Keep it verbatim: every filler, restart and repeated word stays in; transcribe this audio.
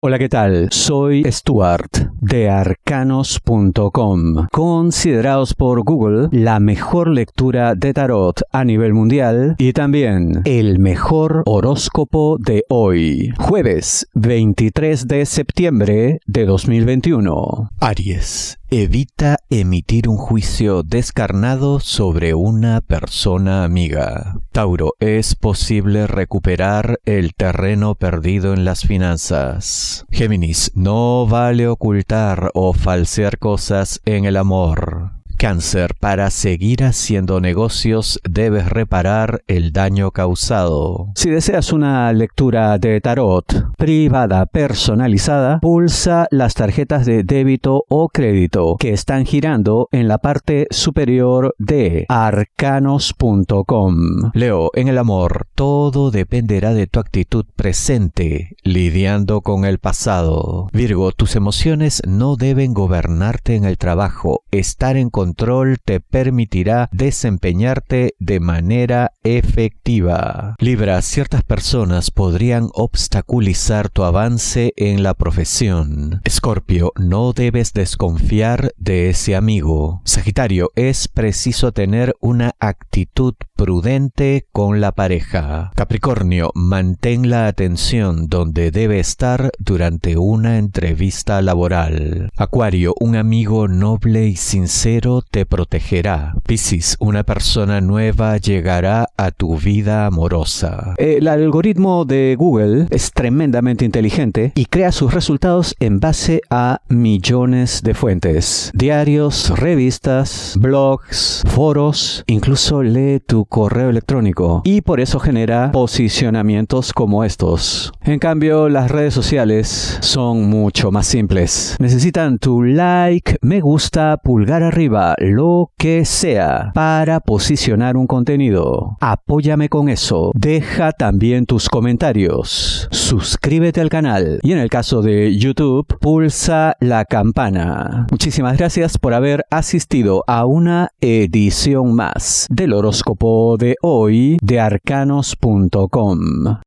Hola, ¿qué tal? Soy Stuart de arcanos punto com, considerados por Google la mejor lectura de tarot a nivel mundial y también el mejor horóscopo de hoy, jueves veintitrés de septiembre de dos mil veintiuno. Aries. Evita emitir un juicio descarnado sobre una persona amiga. Tauro, es posible recuperar el terreno perdido en las finanzas. Géminis, no vale ocultar o falsear cosas en el amor. Cáncer, para seguir haciendo negocios debes reparar el daño causado. Si deseas una lectura de tarot privada personalizada, pulsa las tarjetas de débito o crédito que están girando en la parte superior de arcanos punto com. Leo, en el amor, todo dependerá de tu actitud presente, lidiando con el pasado. Virgo, tus emociones no deben gobernarte en el trabajo. Estar en control control te permitirá desempeñarte de manera efectiva. Libra, ciertas personas podrían obstaculizar tu avance en la profesión. Escorpio, no debes desconfiar de ese amigo. Sagitario, es preciso tener una actitud prudente con la pareja. Capricornio, mantén la atención donde debe estar durante una entrevista laboral. Acuario, un amigo noble y sincero te protegerá. Piscis, una persona nueva llegará a tu vida amorosa. El algoritmo de Google es tremendamente inteligente y crea sus resultados en base a millones de fuentes. Diarios, revistas, blogs, foros, incluso lee tu correo electrónico y por eso genera posicionamientos como estos. En cambio, las redes sociales son mucho más simples. Necesitan tu like, me gusta, pulgar arriba, lo que sea para posicionar un contenido. Apóyame con eso. Deja también tus comentarios. Suscríbete al canal y en el caso de YouTube, pulsa la campana. Muchísimas gracias por haber asistido a una edición más del horóscopo de hoy de arcanos punto com.